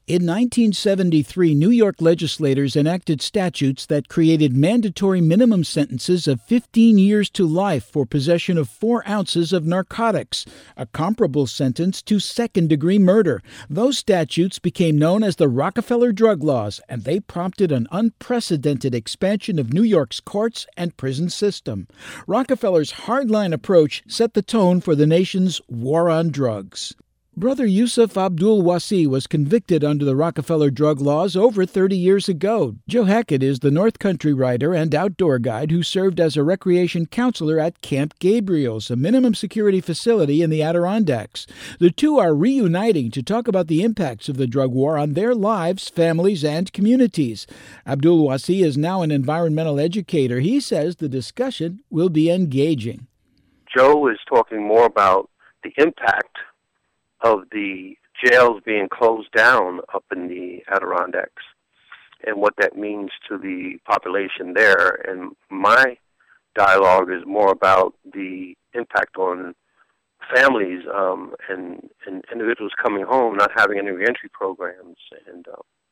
In 1973, New York legislators enacted statutes that created mandatory minimum sentences of 15 years to life for possession of 4 ounces of narcotics, a comparable sentence to second-degree murder. Those statutes became known as the Rockefeller drug laws, and they prompted an unprecedented expansion of New York's courts and prison system. Rockefeller's hardline approach set the tone for the nation's war on drugs. Brother Yusuf Abdul Wasi was convicted under the Rockefeller drug laws over 30 years ago. Joe Hackett is the North Country writer and outdoor guide who served as a recreation counselor at Camp Gabriel's, a minimum security facility in the Adirondacks. The two are reuniting to talk about the impacts of the drug war on their lives, families, and communities. Abdul Wasi is now an environmental educator. He says the discussion will be engaging. Joe is talking more about the impact of the jails being closed down up in the Adirondacks and what that means to the population there. And my dialogue is more about the impact on families and individuals coming home, not having any reentry programs and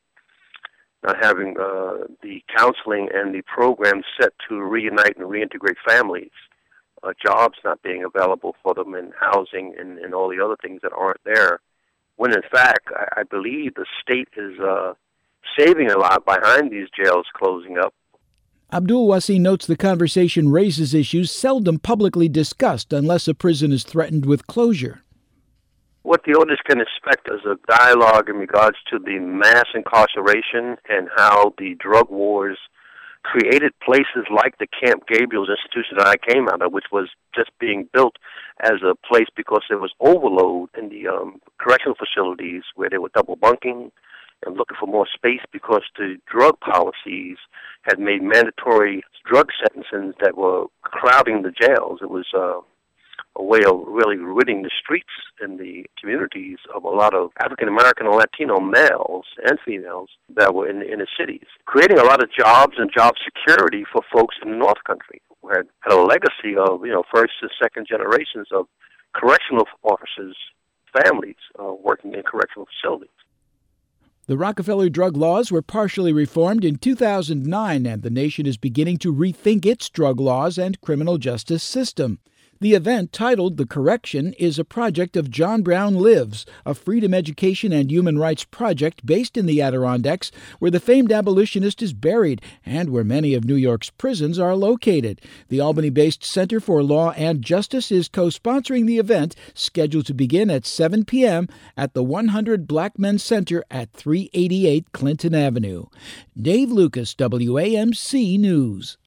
not having the counseling and the programs set to reunite and reintegrate families. Jobs not being available for them, and housing and all the other things that aren't there. When in fact, I believe the state is saving a lot behind these jails closing up. Abdul Wasi notes the conversation raises issues seldom publicly discussed unless a prison is threatened with closure. What the audience can expect is a dialogue in regards to the mass incarceration and how the drug wars created places like the Camp Gabriel's institution that I came out of, which was just being built as a place because there was overload in the correctional facilities where they were double bunking and looking for more space because the drug policies had made mandatory drug sentencing that were crowding the jails. It was a way of really ridding the streets and the communities of a lot of African American and Latino males and females that were in the inner cities, creating a lot of jobs and job security for folks in the North Country, who had a legacy of, first and second generations of correctional officers' families working in correctional facilities. The Rockefeller drug laws were partially reformed in 2009, and the nation is beginning to rethink its drug laws and criminal justice system. The event, titled The Correction, is a project of John Brown Lives, a freedom, education, and human rights project based in the Adirondacks, where the famed abolitionist is buried and where many of New York's prisons are located. The Albany-based Center for Law and Justice is co-sponsoring the event, scheduled to begin at 7 p.m. at the 100 Black Men Center at 388 Clinton Avenue. Dave Lucas, WAMC News.